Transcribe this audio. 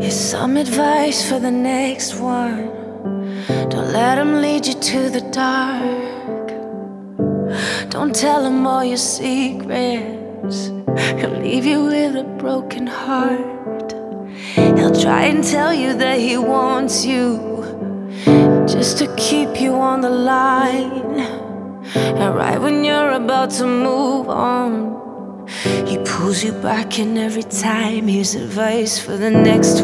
Some advice for the next one. Don't let him lead you to the dark. Don't tell him all your secrets. He'll leave you with a broken heart. He'll try and tell you that he wants you, just to keep you on the line. And right when you're about to move on, he pulls you back in every time. Here's advice for the next